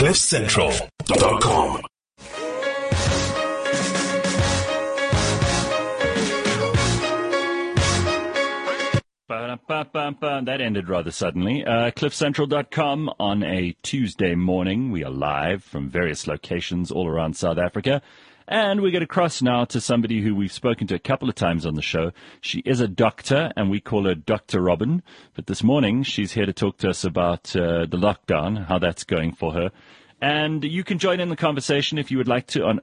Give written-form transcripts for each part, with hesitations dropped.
CliffCentral.com. That ended rather suddenly. CliffCentral.com on a Tuesday morning. We are live from various locations all around South Africa. And we get across now to somebody who we've spoken to a couple of times on the show. She is a doctor, and we call her Dr. Robin. But this morning, she's here to talk to us about the lockdown, how that's going for her. And you can join in the conversation if you would like to on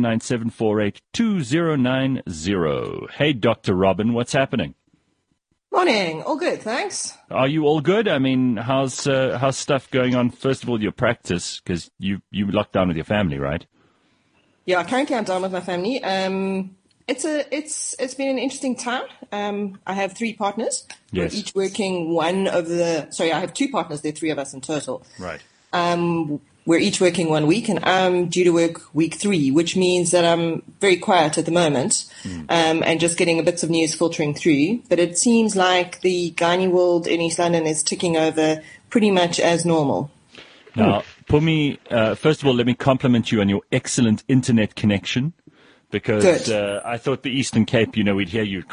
0797482090. Hey, Dr. Robin, what's happening? Morning. All good, thanks. Are you all good? I mean, how's stuff going on? First of all, your practice, because you locked down with your family, right? Yeah, currently I'm down with my family. It's been an interesting time. I have three partners. Yes. We're each working I have two partners. There are three of us in total. Right. We're each working 1 week, and I'm due to work week 3, which means that I'm very quiet at the moment, and just getting bits of news filtering through. But it seems like the gynae world in East London is ticking over pretty much as normal. Now, Pumi, first of all, let me compliment you on your excellent internet connection, because I thought the Eastern Cape, we'd hear you.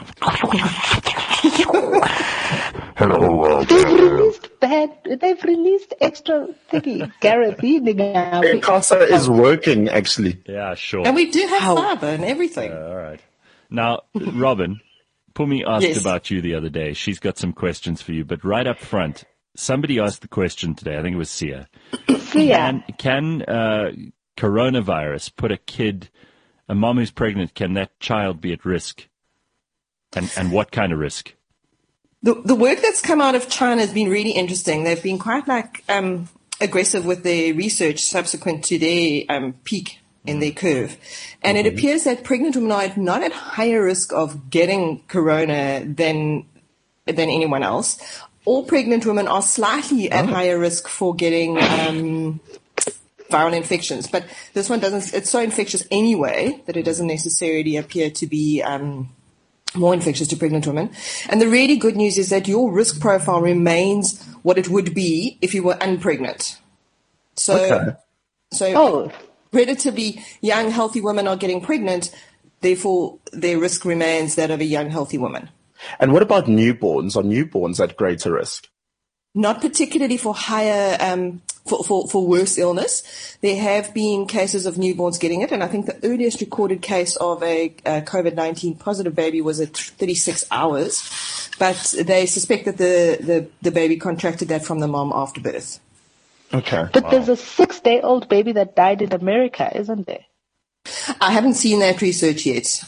Hello, they've released extra thingy. Gareth, Casa is working, actually. Yeah, sure. And we do have fiber and everything. All right. Now, Robin, Pumi asked Yes. about you the other day. She's got some questions for you, but right up front, somebody asked the question today. I think it was Sia. Can coronavirus put a mom who's pregnant, can that child be at risk? And what kind of risk? The work that's come out of China has been really interesting. They've been quite aggressive with their research subsequent to their peak in their curve. And it appears that pregnant women are not at higher risk of getting corona than anyone else. All pregnant women are slightly at higher risk for getting viral infections. But this one it's so infectious anyway that it doesn't necessarily appear to be more infectious to pregnant women. And the really good news is that your risk profile remains what it would be if you were unpregnant. So relatively young, healthy women are getting pregnant, therefore their risk remains that of a young, healthy woman. And what about newborns? Are newborns at greater risk? Not particularly for higher, for worse illness. There have been cases of newborns getting it, and I think the earliest recorded case of a COVID-19 positive baby was at 36 hours, but they suspect that the baby contracted that from the mom after birth. Okay. But there's a 6-day-old baby that died in America, isn't there? I haven't seen that research yet.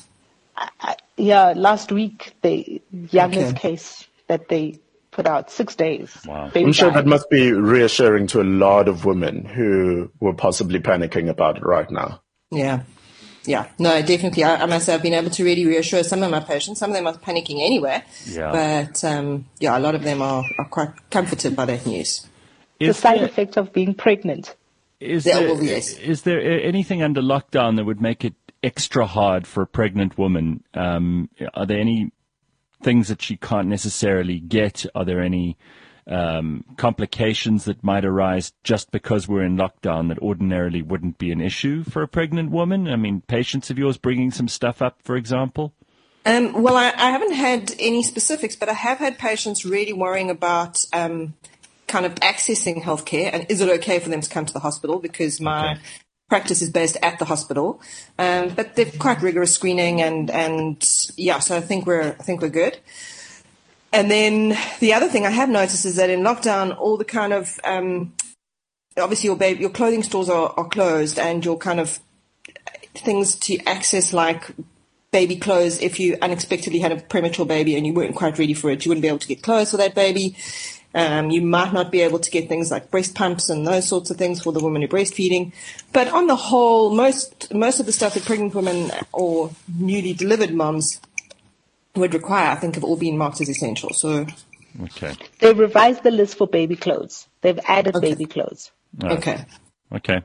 Last week, the youngest case that they put out, 6 days. Wow. I'm sure that must be reassuring to a lot of women who were possibly panicking about it right now. Yeah. No, definitely. I must say I've been able to really reassure some of my patients. Some of them are panicking anyway. Yeah. But, a lot of them are quite comforted by that news. The side effect of being pregnant. Is there anything under lockdown that would make it extra hard for a pregnant woman? Are there any things that she can't necessarily get? Are there any complications that might arise just because we're in lockdown that ordinarily wouldn't be an issue for a pregnant woman? I mean, patients of yours bringing some stuff up, for example? Well, I haven't had any specifics, but I have had patients really worrying about kind of accessing healthcare, and is it okay for them to come to the hospital, because my practice is based at the hospital, but they're quite rigorous screening, and so I think we're good. And then the other thing I have noticed is that in lockdown, all the kind of obviously your clothing stores are closed, and your kind of things to access like baby clothes. If you unexpectedly had a premature baby and you weren't quite ready for it, you wouldn't be able to get clothes for that baby. You might not be able to get things like breast pumps and those sorts of things for the woman who's breastfeeding. But on the whole, most of the stuff that pregnant women or newly delivered moms would require, I think, have all been marked as essential. So, They've revised the list for baby clothes. They've added baby clothes. Oh. Okay.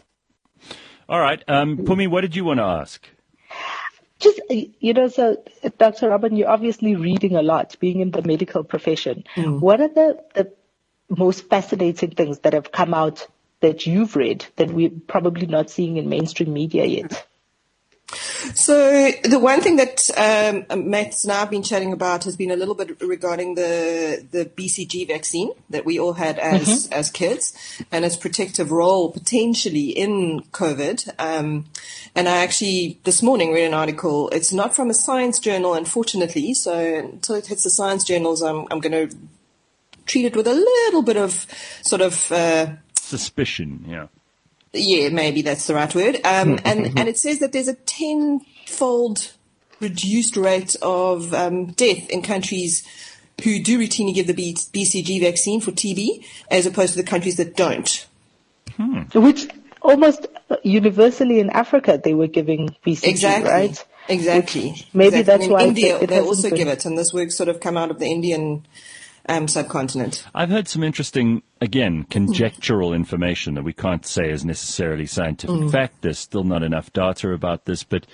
All right. Pumi, what did you want to ask? Just, so Dr. Robin, you're obviously reading a lot, being in the medical profession. What are the most fascinating things that have come out that you've read that we're probably not seeing in mainstream media yet? So the one thing that Matt's and I have been chatting about has been a little bit regarding the BCG vaccine that we all had as kids and its protective role potentially in COVID. And I actually this morning read an article. It's not from a science journal, unfortunately. So until it hits the science journals, I'm going to treat it with a little bit of sort of suspicion. Yeah. Yeah, maybe that's the right word. And it says that there's a 10-fold reduced rate of death in countries who do routinely give the BCG vaccine for TB as opposed to the countries that don't. Which almost universally in Africa they were giving BCG, right? Exactly. Which maybe that's and in why India they also give it, and this work sort of come out of the Indian subcontinent. I've heard some interesting, again, conjectural information that we can't say is necessarily scientific fact. There's still not enough data about this, but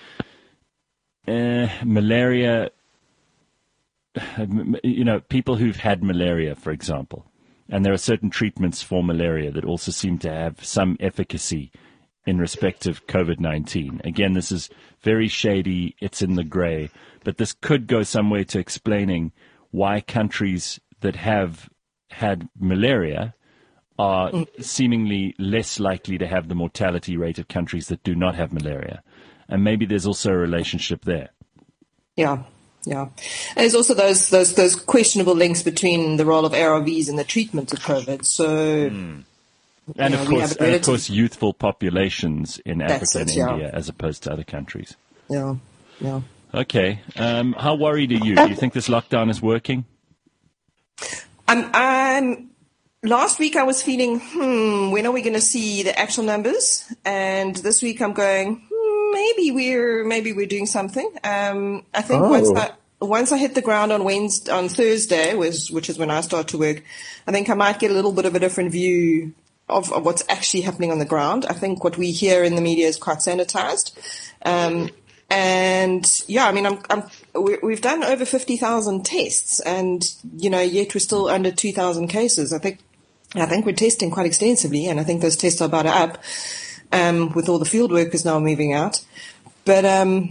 malaria, people who've had malaria, for example, and there are certain treatments for malaria that also seem to have some efficacy in respect of COVID-19. Again, this is very shady. It's in the gray, but this could go some way to explaining why countries that have had malaria are seemingly less likely to have the mortality rate of countries that do not have malaria. And maybe there's also a relationship there. Yeah. There's also those questionable links between the role of ARVs and the treatment of COVID. So, and of course, youthful populations in Africa and India as opposed to other countries. Yeah. Okay. How worried are you? Do you think this lockdown is working? Last week I was feeling, when are we going to see the actual numbers? And this week I'm going, maybe we're doing something. I think once I hit the ground on Thursday, which is when I start to work, I think I might get a little bit of a different view of what's actually happening on the ground. I think what we hear in the media is quite sanitized. And yeah, I mean, we've done over 50,000 tests, and yet we're still under 2,000 cases. I think we're testing quite extensively, and I think those tests are about to up with all the field workers now moving out. But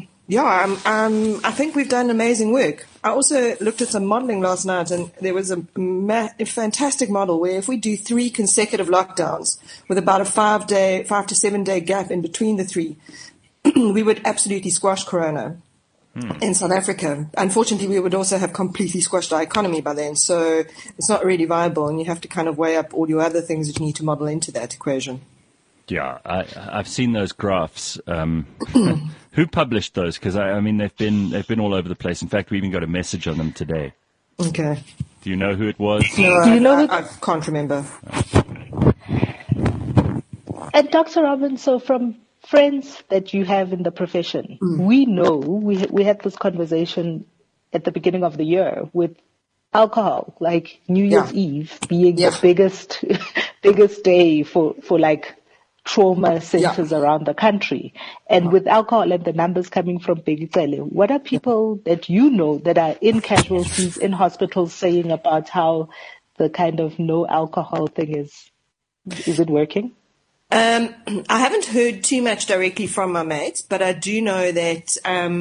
I think we've done amazing work. I also looked at some modeling last night, and there was a fantastic model where if we do 3 consecutive lockdowns with about a 5 to 7 day gap in between the 3. We would absolutely squash Corona in South Africa. Unfortunately, we would also have completely squashed our economy by then. So it's not really viable, and you have to kind of weigh up all your other things that you need to model into that equation. Yeah, I've seen those graphs. Who published those? Because I mean, they've been all over the place. In fact, we even got a message on them today. Okay. Do you know who it was? No, Do you know I can't remember. And Dr. Robin, so from friends that you have in the profession, we know, we had this conversation at the beginning of the year with alcohol, like New Year's Eve being the biggest day for like trauma centers around the country. And with alcohol and the numbers coming from Bhekile, what are people that you know that are in casualties in hospitals saying about how the kind of no alcohol thing is it working? I haven't heard too much directly from my mates, but I do know that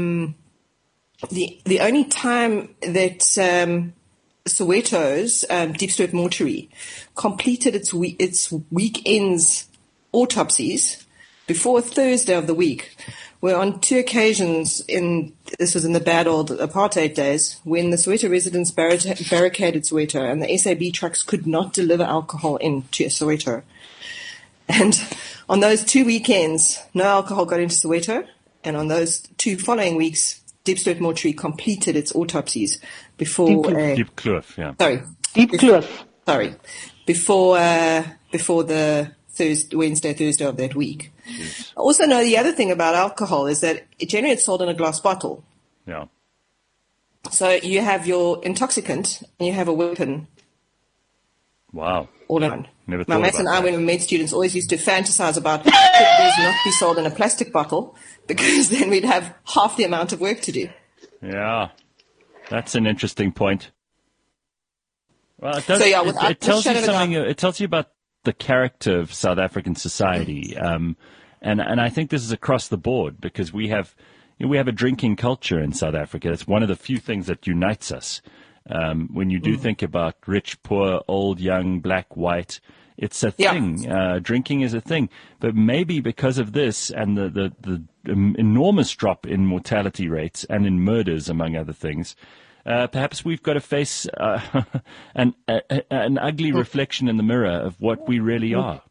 the only time that Soweto's Diepsloot Mortuary completed its weekend's autopsies before Thursday of the week were on 2 occasions this was in the bad old apartheid days, when the Soweto residents barricaded Soweto and the SAB trucks could not deliver alcohol into Soweto. And on those 2 weekends, no alcohol got into Soweto. And on those 2 following weeks, Diepsloot Mortuary completed its autopsies before... Diepkloof, yeah. Sorry. Diepkloof. Sorry. Before the Wednesday, Thursday of that week. Yes. I also know the other thing about alcohol is that generally it's sold in a glass bottle. Yeah. So you have your intoxicant and you have a weapon. Wow. All in one. Never My thought mates about and I, that. when we were med students, always used to fantasize about could these not be sold in a plastic bottle, because then we'd have half the amount of work to do. Yeah. That's an interesting point. Well, it does. So, yeah, it tells you something. It tells you about the character of South African society. And I think this is across the board because we have a drinking culture in South Africa. It's one of the few things that unites us. When you do think about rich, poor, old, young, black, white, it's a thing. Drinking is a thing. But maybe because of this and the enormous drop in mortality rates and in murders, among other things, perhaps we've got to face an ugly reflection in the mirror of what we really are.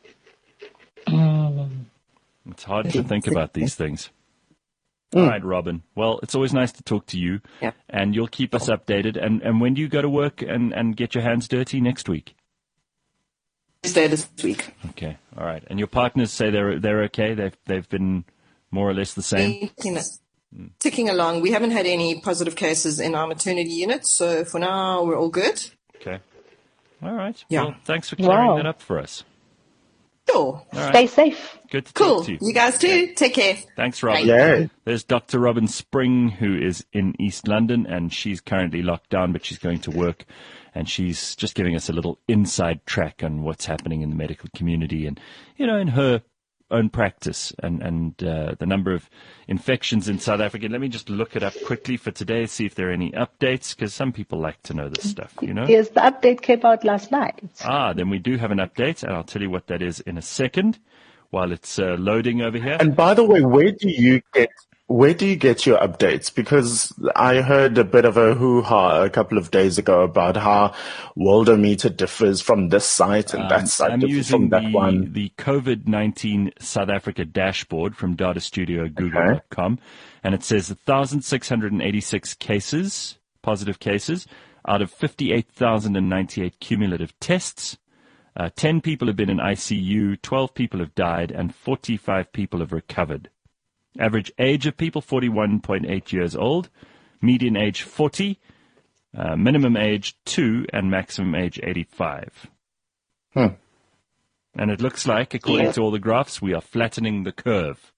It's hard to think about these things. All right, Robin. Well, it's always nice to talk to you, and you'll keep us updated. And when do you go to work and get your hands dirty next week? Tuesday this week. Okay, all right. And your partners say they're okay? They've been more or less the same? Ticking along. We haven't had any positive cases in our maternity unit, so for now we're all good. Okay. All right. Yeah. Well, thanks for clearing that up for us. Sure. Right. Stay safe. Good to Cool. talk to you. You guys too. Take care. Thanks, Robin. Yeah. There's Dr. Robin Spring, who is in East London, and she's currently locked down, but she's going to work. And she's just giving us a little inside track on what's happening in the medical community and, in her own practice and the number of infections in South Africa. Let me just look it up quickly for today, see if there are any updates, because some people like to know this stuff, Yes, the update came out last night. Then we do have an update, and I'll tell you what that is in a second while it's loading over here. And by the way, where do you get your updates? Because I heard a bit of a hoo-ha a couple of days ago about how Worldometer differs from this site and that site differs from that one. The COVID-19 South Africa dashboard from datastudioGoogle.com, and it says 1,686 cases, positive cases, out of 58,098 cumulative tests. 10 people have been in ICU, 12 people have died, and 45 people have recovered. Average age of people, 41.8 years old. Median age, 40. Minimum age, 2. And maximum age, 85. And it looks like, according to all the graphs, we are flattening the curve.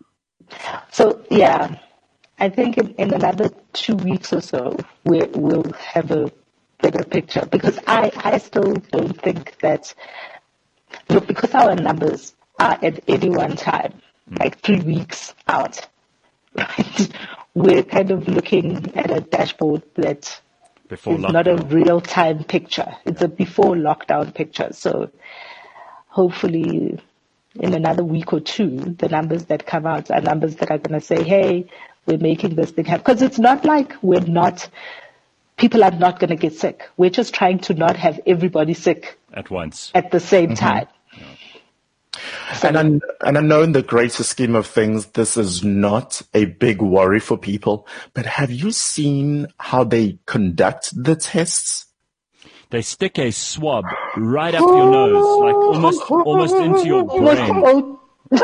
So, I think in another 2 weeks or so, we'll have a better picture. Because I still don't think that, because our numbers are at any one time, like 3 weeks out, right? We're kind of looking at a dashboard that is not a real-time picture. It's a before lockdown picture. So hopefully in another week or two, the numbers that come out are numbers that are going to say, hey, we're making this thing happen. Because it's not like people are not going to get sick. We're just trying to not have everybody sick at once at the same time. So, and I know in the greater scheme of things, this is not a big worry for people, but have you seen how they conduct the tests? They stick a swab right up your nose, like almost into your brain.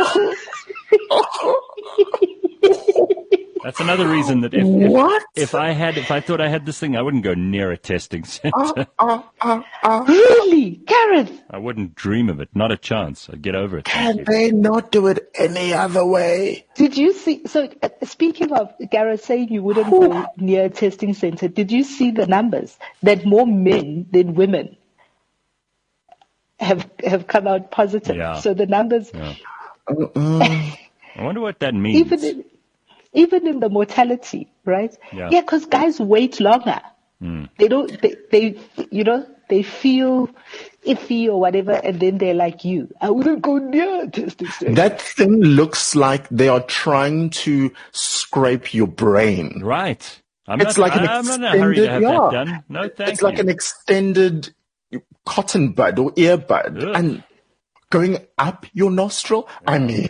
That's another reason that if I thought I had this thing, I wouldn't go near a testing center. Really? Gareth? I wouldn't dream of it. Not a chance. I'd get over it. Can they not do it any other way? Did you see? So speaking of Gareth saying you wouldn't go near a testing center, did you see the numbers that more men than women have come out positive? Yeah. So the numbers. Yeah. I wonder what that means. Even in the mortality, right? Yeah. Yeah, because guys wait longer. They don't. They feel iffy or whatever, and then they're like you. I wouldn't go near a testing center. That thing looks like they are trying to scrape your brain. Right. I'm not in a hurry to have that done. No, thank you. It's like an extended cotton bud or earbud and going up your nostril. I mean,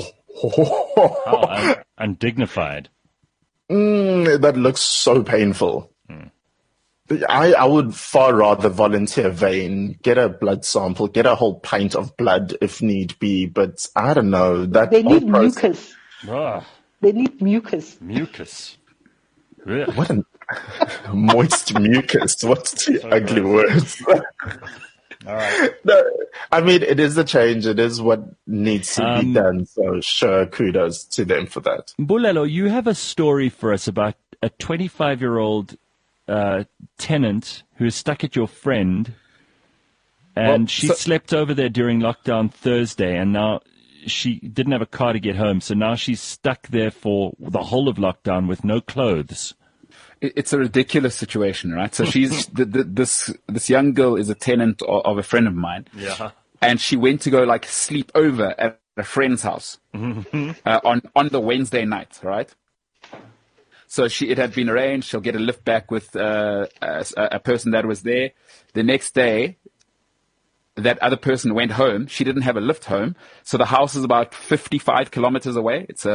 how undignified. That looks so painful. I would far rather volunteer vein, get a blood sample, get a whole pint of blood if need be, but I don't know. They need mucus. Ah. They need mucus. Mucus. What a moist mucus. What's the ugly words? All right. No, I mean, it is a change. It is what needs to be done. So sure, kudos to them for that. Bulelo, you have a story for us about a 25-year-old tenant who is stuck at your friend and she slept over there during lockdown Thursday, and now she didn't have a car to get home, so now she's stuck there for the whole of lockdown with no clothes. It's a ridiculous situation, right? So she's this young girl is a tenant of a friend of mine, and she went to go like sleep over at a friend's house on the Wednesday night, right? So it had been arranged. She'll get a lift back with a person that was there. The next day, that other person went home. She didn't have a lift home. So the house is about 55 kilometers away. It's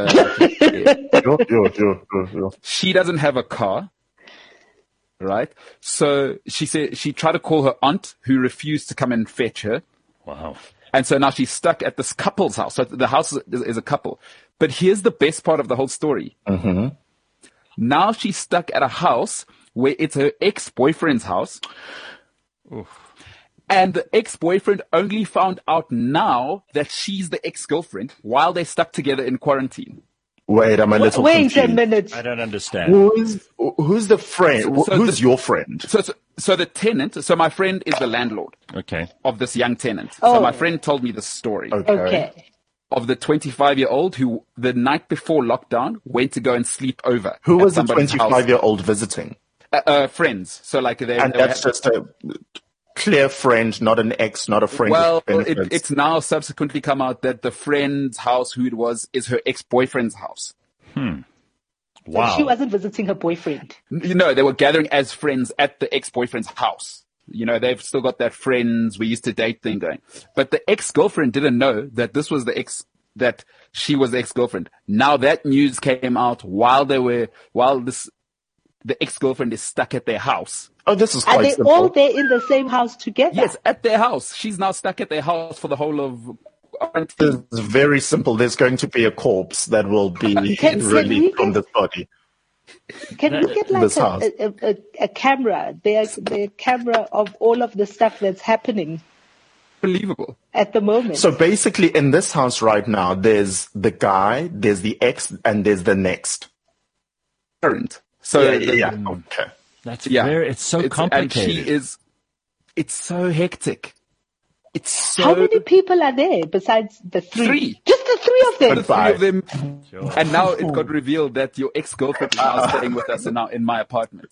She doesn't have a car, right? So she said she tried to call her aunt, who refused to come and fetch her. Wow. And so now she's stuck at this couple's house. So the house is a couple. But here's the best part of the whole story. Mm-hmm. Now she's stuck at a house where it's her ex-boyfriend's house. Oof. And the ex-boyfriend only found out now that she's the ex-girlfriend while they're stuck together in quarantine. Wait, I'm a little confused. Wait a minute. I don't understand. Who's the friend? Who's your friend? So the tenant, so my friend is the landlord of this young tenant. Oh. So my friend told me the story. Okay. Of the 25-year-old who the night before lockdown went to go and sleep over. Who was the 25-year-old visiting? Friends. So like that's just a clear friend, not an ex, not a friend. Well, it's now subsequently come out that the friend's house, who it was, is her ex-boyfriend's house. Wow. So she wasn't visiting her boyfriend. They were gathering as friends at the ex-boyfriend's house. They've still got that friends, we used to date thing going. But the ex-girlfriend didn't know that this was that she was the ex-girlfriend. Now that news came out while the ex-girlfriend is stuck at their house. Oh, this is quite Are they simple. all there in the same house together? Yes, at their house. She's now stuck at their house for the whole of quarantine. It's very simple. There's going to be a corpse that will be released from this body. Can we get like a camera? There's the camera of all of the stuff that's happening. Unbelievable. At the moment. So basically in this house right now, there's the guy, there's the ex, and there's the next. Current. So okay. That's it's so complicated. And it's so hectic. It's so... How many people are there besides the three? Just the three of them? The three of them. Sure. And now it got revealed that your ex-girlfriend is now staying with us and now in my apartment.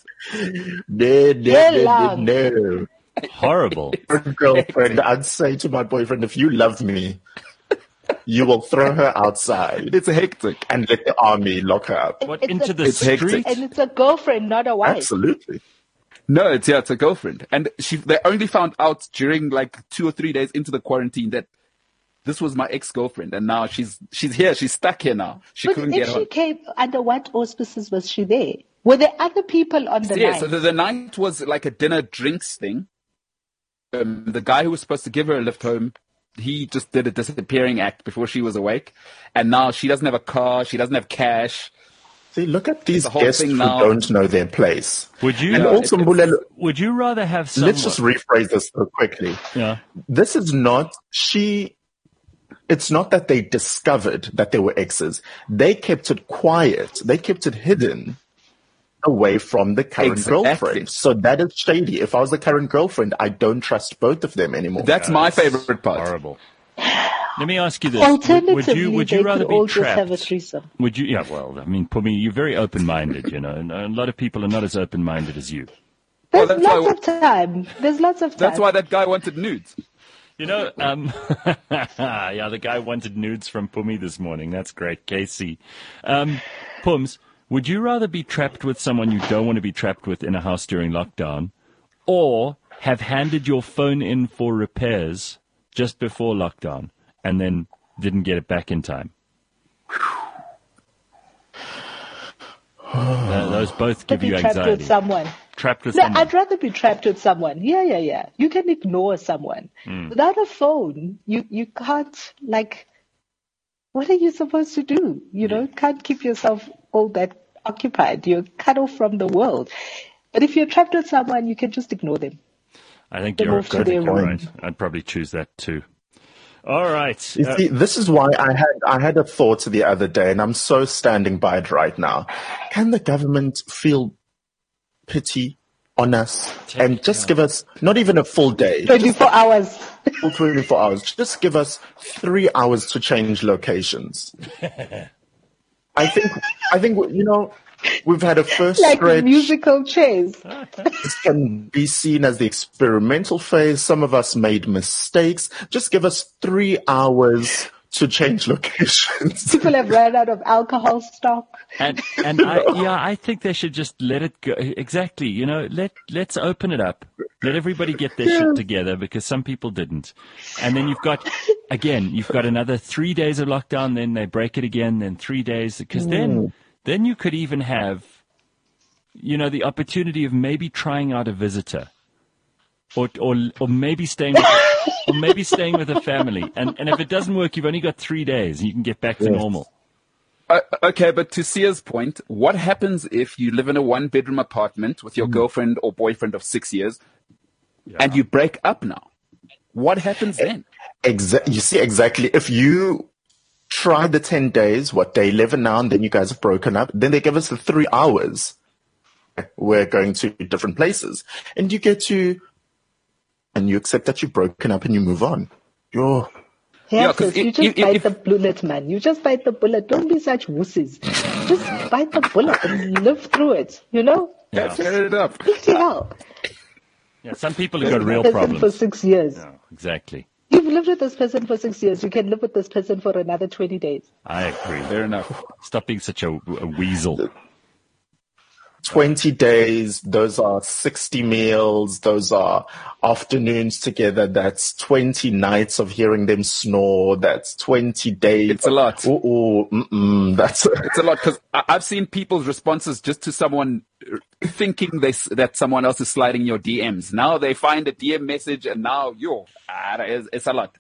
No. Horrible. Girlfriend, I'd say to my boyfriend, if you love me, you will throw her outside. It's hectic. And let the army lock her up. Into the street? Hectic. And it's a girlfriend, not a wife. Absolutely. No, it's a girlfriend. And they only found out during like 2 or 3 days into the quarantine that this was my ex-girlfriend. And now she's here. She's stuck here now. She couldn't get home. She came, under what auspices was she there? Were there other people on the night? Yeah, so the night was like a dinner drinks thing. The guy who was supposed to give her a lift home, he just did a disappearing act before she was awake. And now she doesn't have a car. She doesn't have cash. See, look at these guests who don't know their place. Would you rather have someone... Let's just rephrase this so quickly. Yeah. This is not... It's not that they discovered that they were exes. They kept it quiet. They kept it hidden away from the current girlfriend. So that is shady. If I was the current girlfriend, I don't trust both of them anymore. That's my favorite part. Horrible. Let me ask you this. Alternatively, would you rather could all be trapped? Just have a threesome. Would you? Yeah, well, I mean, Pumi, you're very open-minded, and a lot of people are not as open-minded as you. There's lots of time. That's why that guy wanted nudes. Yeah, the guy wanted nudes from Pumi this morning. That's great, Casey. Pums, would you rather be trapped with someone you don't want to be trapped with in a house during lockdown, or have handed your phone in for repairs just before lockdown and then didn't get it back in time? Those both give you anxiety. Trapped with someone. someone. I'd rather be trapped with someone. Yeah. You can ignore someone. Without a phone, you can't, what are you supposed to do? Can't keep yourself all that occupied. You're cut off from the world. But if you're trapped with someone, you can just ignore them. I think you're right. I'd probably choose that too. All right. You see, this is why I had a thought the other day, and I'm so standing by it right now. Can the government feel pity on us and just give us not even a full day. 24 hours. Full 24 hours. Just give us 3 hours to change locations. I think, we've had a first like stretch. Musical chairs. This can be seen as the experimental phase. Some of us made mistakes. Just give us 3 hours to change locations. People have run out of alcohol stock. And I think they should just let it go. Exactly. Let's open it up. Let everybody get their shit together, because some people didn't. And then you've got another 3 days of lockdown, then they break it again, then 3 days, because then you could even have, the opportunity of maybe trying out a visitor, or maybe staying with a family. And if it doesn't work, you've only got 3 days, and you can get back to normal. Okay, but to Sia's point, what happens if you live in a one-bedroom apartment with your girlfriend or boyfriend of 6 years, and you break up now? What happens then? You see, exactly. If you try the 10 days, day 11 now, and then you guys have broken up, then they give us the 3 hours. We're going to different places. And you and you accept that you've broken up and you move on. You just bite the bullet, man. You just bite the bullet. Don't be such wusses. Just bite the bullet and live through it, Yeah, fair enough. hell. Yeah, some people have got real problems. For 6 years. Yeah, exactly. You've lived with this person for 6 years. You can live with this person for another 20 days. I agree. Fair enough. Stop being such a weasel. 20 days, those are 60 meals, those are afternoons together, that's 20 nights of hearing them snore, that's 20 days. It's a lot. It's a lot, because I've seen people's responses just to someone thinking that someone else is sliding your DMs. Now they find a DM message and now it's a lot.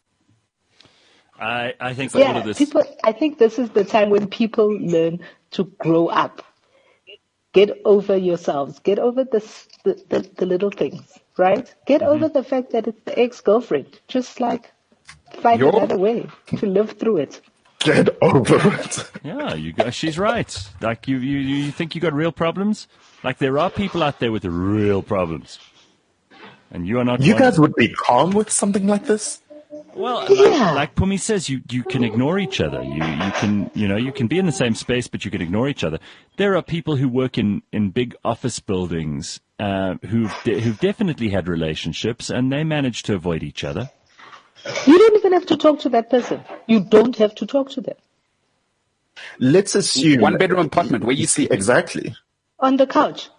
I think all of this. I think this is the time when people learn to grow up. Get over yourselves. Get over the little things, right? Get over the fact that it's the ex-girlfriend. Just find another way to live through it. Get over it. Yeah, she's right. Like you think you got real problems? Like there are people out there with real problems, and you are not. You guys would be calm with something like this? Well, like Pumi says, you can ignore each other. You can be in the same space, but you can ignore each other. There are people who work in big office buildings who've definitely had relationships, and they manage to avoid each other. You don't even have to talk to that person. You don't have to talk to them. Let's assume one-bedroom apartment where you sleep. Exactly. On the couch.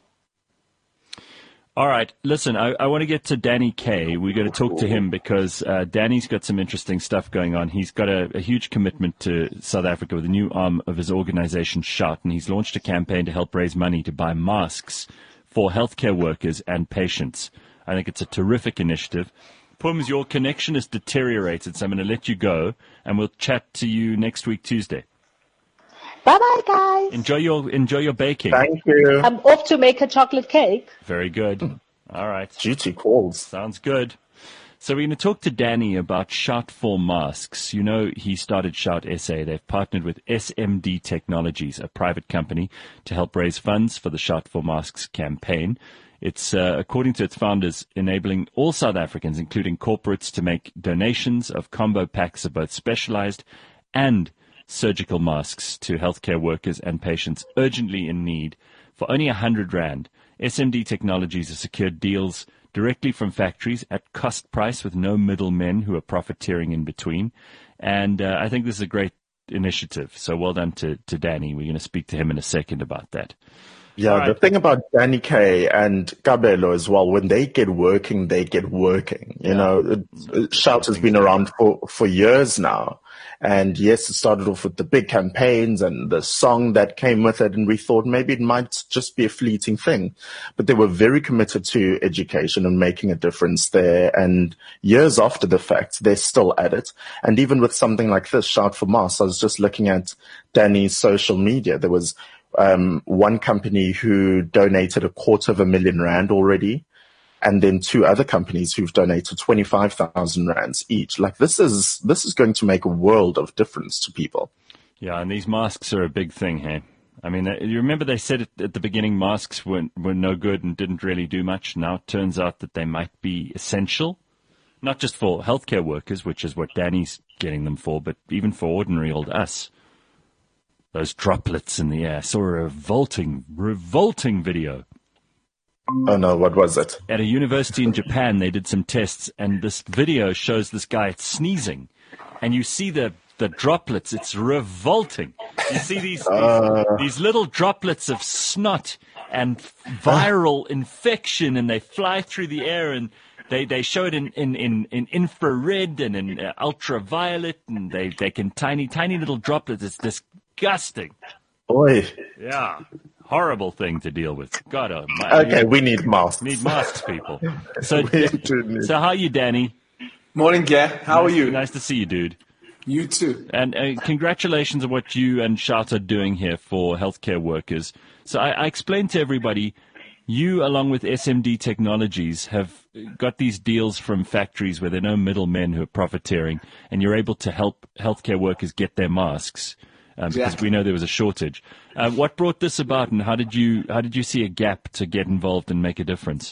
All right, listen, I want to get to Danny Kaye. We're going to talk to him because Danny's got some interesting stuff going on. He's got a huge commitment to South Africa with a new arm of his organization, Shout, and he's launched a campaign to help raise money to buy masks for healthcare workers and patients. I think it's a terrific initiative. Pums, your connection has deteriorated, so I'm going to let you go, and we'll chat to you next week, Tuesday. Bye-bye, guys. Enjoy your baking. Thank you. I'm off to make a chocolate cake. Very good. All right. Duty calls. Sounds good. So we're going to talk to Danny about Shout for Masks. He started Shout SA. They've partnered with SMD Technologies, a private company, to help raise funds for the Shout for Masks campaign. It's, according to its founders, enabling all South Africans, including corporates, to make donations of combo packs of both specialized and surgical masks to healthcare workers and patients urgently in need for only 100 Rand. SMD Technologies has secured deals directly from factories at cost price with no middlemen who are profiteering in between. And I think this is a great initiative. So well done to Danny. We're going to speak to him in a second about that. Yeah, right. The thing about Danny Kaye and Kabelo as well, when they get working, they get working. Shout has been around for years now. And yes, it started off with the big campaigns and the song that came with it. And we thought maybe it might just be a fleeting thing, but they were very committed to education and making a difference there. And years after the fact, they're still at it. And even with something like this, Shout for Masks, I was just looking at Danny's social media. There was one company who donated 250,000 Rand already, and then 2 other companies who've donated 25,000 Rands each. Like this is going to make a world of difference to people. Yeah, and these masks are a big thing, hey? I mean, you remember they said at the beginning masks were no good and didn't really do much. Now it turns out that they might be essential, not just for healthcare workers, which is what Danny's getting them for, but even for ordinary old us. Those droplets in the air. I saw a revolting video. Oh no, what was it? At a university in Japan, they did some tests, and this video shows this guy sneezing, and you see the droplets. It's revolting. You see these little droplets of snot and viral infection, and they fly through the air, and they show it in infrared and in ultraviolet, and they can tiny little droplets. It's disgusting. Oi. Yeah. Horrible thing to deal with. God almighty. Okay, we need masks. Need masks, people. So how are you, Danny? Morning, Gare. How are you? Nice to see you, dude. You too. And congratulations on what you and Shout are doing here for healthcare workers. So I explained to everybody, you, along with SMD Technologies, have got these deals from factories where there are no middlemen who are profiteering, and you're able to help healthcare workers get their masks. Because we know there was a shortage. What brought this about, and how did you see a gap to get involved and make a difference?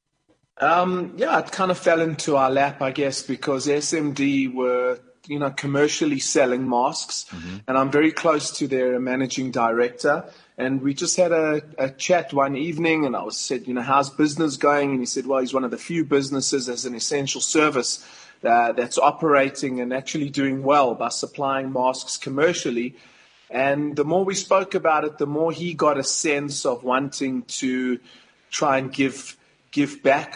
It kind of fell into our lap, I guess, because SMD were, commercially selling masks, and I'm very close to their managing director. And we just had a chat one evening, and I said, how's business going? And he said, well, he's one of the few businesses as an essential service that's operating and actually doing well by supplying masks commercially. And the more we spoke about it, the more he got a sense of wanting to try and give back,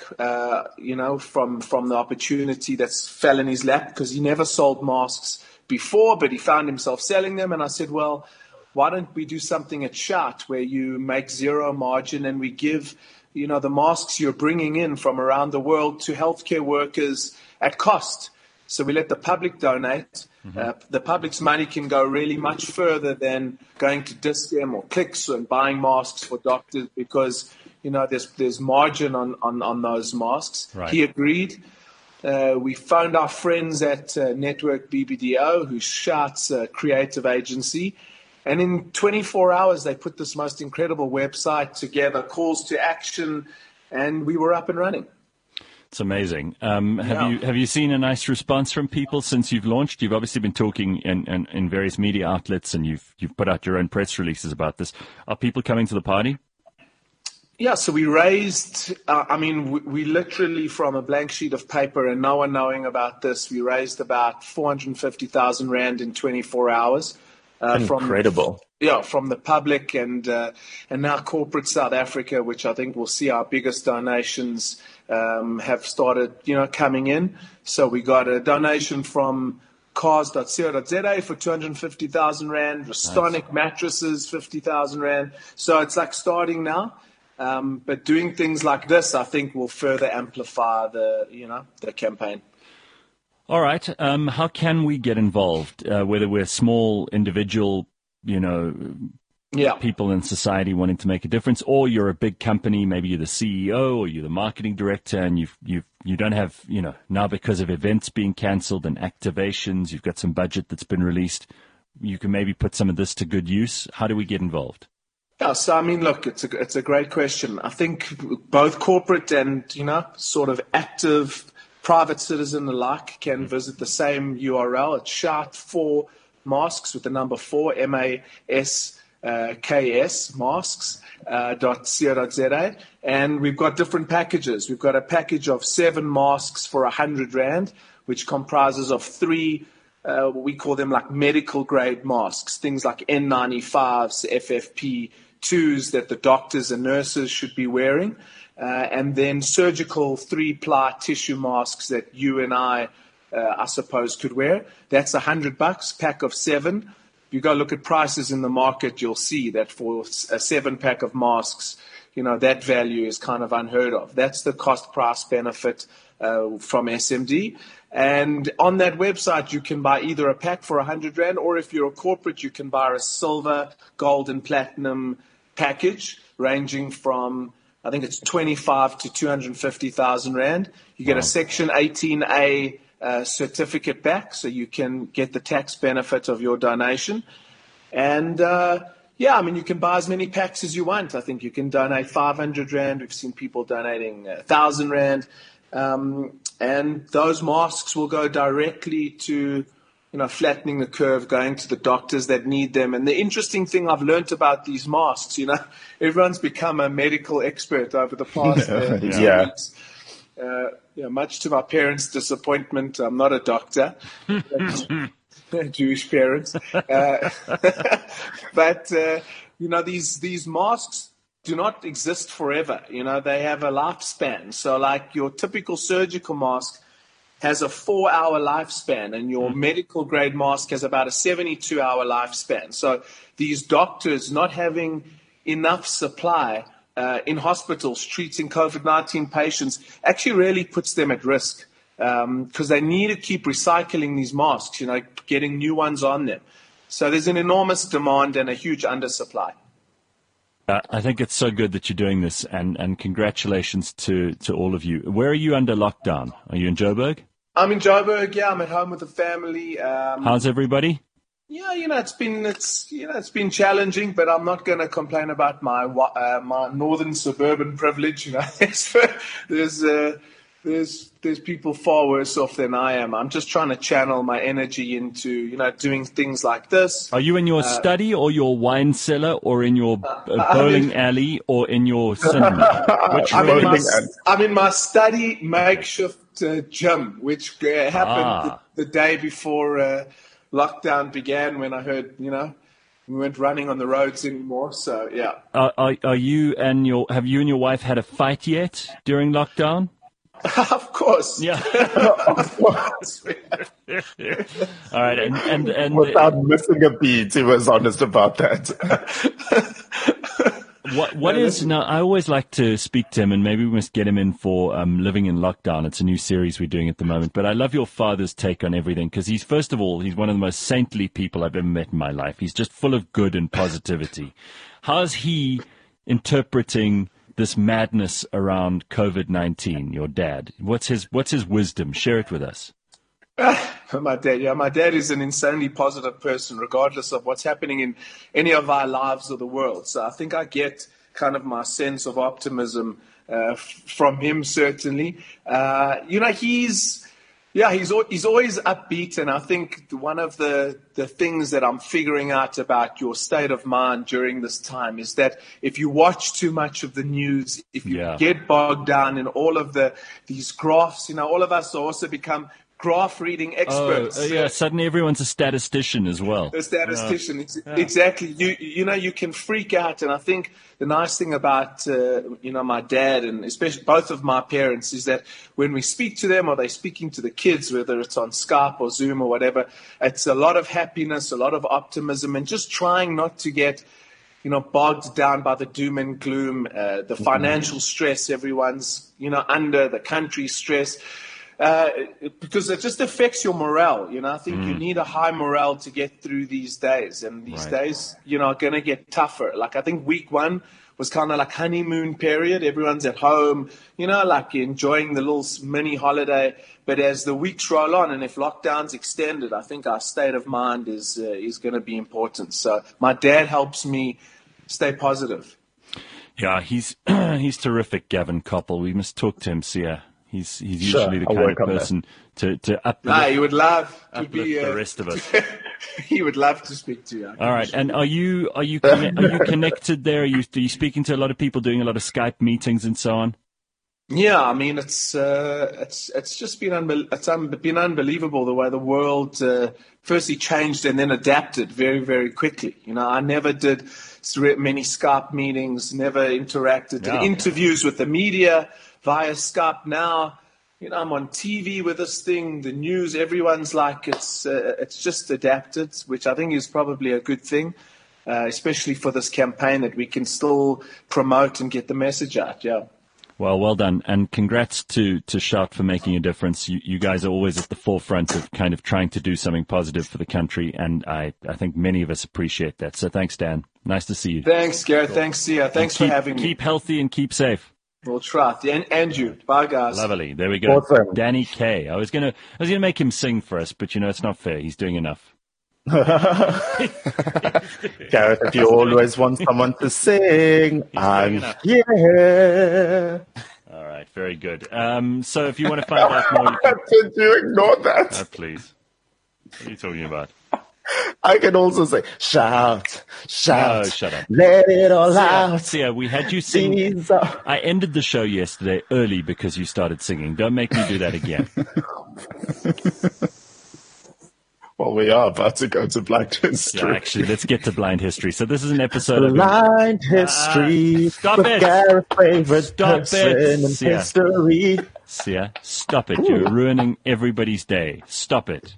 from the opportunity that's fell in his lap, because he never sold masks before, but he found himself selling them. And I said, well, why don't we do something at Shout where you make zero margin and we give, the masks you're bringing in from around the world to healthcare workers at cost. So we let the public donate. The public's money can go really much further than going to Dis-Chem or Clicks and buying masks for doctors, because there's margin on those masks. Right. He agreed. We phoned our friends at Network BBDO, who's Shout's creative agency, and in 24 hours they put this most incredible website together, calls to action, and we were up and running. It's amazing. Have you seen a nice response from people since you've launched? You've obviously been talking in various media outlets, and you've put out your own press releases about this. Are people coming to the party? Yeah, so we raised, we literally, from a blank sheet of paper and no one knowing about this, we raised about 450,000 Rand in 24 hours. Incredible. From the public and now corporate South Africa, which I think will see our biggest donations have started, coming in. So we got a donation from cars.co.za for 250,000 Rand, Restonic mattresses, 50,000 Rand. So it's like starting now. But doing things like this, I think, will further amplify the campaign. All right. How can we get involved? Whether we're small individual, people in society wanting to make a difference, or you're a big company, maybe you're the CEO or you're the marketing director, and you don't have, now because of events being cancelled and activations, you've got some budget that's been released. You can maybe put some of this to good use. How do we get involved? Yeah, so look, it's a great question. I think both corporate and sort of active private citizen alike can visit the same URL. It's Shout for Masks with the number 4 MASKS masks.co.za, and we've got different packages. We've got a package of 7 masks for 100 Rand, which comprises of 3. We call them like medical grade masks, things like N95s, FFP2s that the doctors and nurses should be wearing, and then surgical 3-ply tissue masks that you and I suppose, could wear. That's $100, pack of 7. If you go look at prices in the market, you'll see that for a 7-pack of masks, that value is kind of unheard of. That's the cost price benefit from SMD. And on that website, you can buy either a pack for 100 Rand, or if you're a corporate, you can buy a silver, gold, and platinum package ranging from, I think it's 25 to 250,000 Rand. You get a Section 18A certificate back, so you can get the tax benefit of your donation. And, Yeah, I mean, you can buy as many packs as you want. I think you can donate 500 Rand. We've seen people donating 1,000 Rand. And those masks will go directly to, flattening the curve, going to the doctors that need them. And the interesting thing I've learned about these masks, everyone's become a medical expert over the past 2 weeks. Much to my parents' disappointment, I'm not a doctor. Jewish parents. But, these masks do not exist forever. They have a lifespan. So like your typical surgical mask has a 4-hour lifespan, and your medical grade mask has about a 72-hour lifespan. So these doctors not having enough supply in hospitals treating COVID-19 patients actually really puts them at risk, because they need to keep recycling these masks, getting new ones on them. So there's an enormous demand and a huge undersupply. I think it's so good that you're doing this, and congratulations to all of you. Where are you under lockdown? Are you in Joburg? I'm in Joburg. Yeah, I'm at home with the family. How's everybody? Yeah, it's been challenging, but I'm not going to complain about my northern suburban privilege. There's people far worse off than I am. I'm just trying to channel my energy into, doing things like this. Are you in your study or your wine cellar or in your bowling alley or in your cinema? I'm in my study makeshift gym, which happened the day before lockdown began, when I heard, we weren't running on the roads anymore. So, yeah. Have you and your wife had a fight yet during lockdown? Of course. Yeah. Of course. All right. And without missing a beat, he was honest about that. Now, I always like to speak to him, and maybe we must get him in for Living in Lockdown. It's a new series we're doing at the moment. But I love your father's take on everything, because he's one of the most saintly people I've ever met in my life. He's just full of good and positivity. How's he interpreting this madness around COVID-19, your dad? What's his wisdom? Share it with us. My dad is an insanely positive person, regardless of what's happening in any of our lives or the world. So I think I get kind of my sense of optimism from him, certainly. He's always upbeat, and I think one of the things that I'm figuring out about your state of mind during this time is that if you watch too much of the news, if you get bogged down in all of these graphs, all of us also become graph reading experts. Suddenly everyone's a statistician as well. A statistician, exactly. You can freak out, and I think the nice thing about my dad, and especially both of my parents, is that when we speak to them or they're speaking to the kids, whether it's on Skype or Zoom or whatever, it's a lot of happiness, a lot of optimism, and just trying not to get bogged down by the doom and gloom, the financial stress everyone's under, the country stress. Because it just affects your morale. I think you need a high morale to get through these days. And these days, are going to get tougher. Like, I think week 1 was kind of like honeymoon period. Everyone's at home, like enjoying the little mini holiday. But as the weeks roll on, and if lockdown's extended, I think our state of mind is going to be important. So my dad helps me stay positive. Yeah, he's terrific, Gavin Koppel. We must talk to him, Sia. He's usually the kind of person to uplift. He would love to be the rest of us. He would love to speak to you. All right, and are you connected there? Are you speaking to a lot of people, doing a lot of Skype meetings and so on? Yeah, I mean it's just been unbelievable the way the world firstly changed and then adapted very, very quickly. I never did many Skype meetings, never interacted, did interviews with the media via Skype. Now, I'm on TV with this thing, the news, everyone's like, it's just adapted, which I think is probably a good thing, especially for this campaign, that we can still promote and get the message out. Yeah. Well done. And congrats to Shout for making a difference. You guys are always at the forefront of kind of trying to do something positive for the country. And I think many of us appreciate that. So thanks, Dan. Nice to see you. Thanks, Gareth. Thanks, Sia. Thanks for having me. Keep healthy and keep safe. We'll try. And you. Bye, guys. Lovely. There we go. Awesome. Danny Kaye. I was gonna make him sing for us, but it's not fair. He's doing enough. Gareth, if you always want someone to sing, I'm here. All right, very good. So if you want to find out more... Did you ignore that? Please. What are you talking about? I can also say, shout, Oh, shut up. let it all out. Sia, we had you sing. I ended the show yesterday early because you started singing. Don't make me do that again. Well, we are about to go to Blind History. Yeah, actually, let's get to Blind History. So this is an episode of... Blind History. Stop it. Gareth's favorite Stop person it. in history. Sia, stop it. You're ruining everybody's day. Stop it.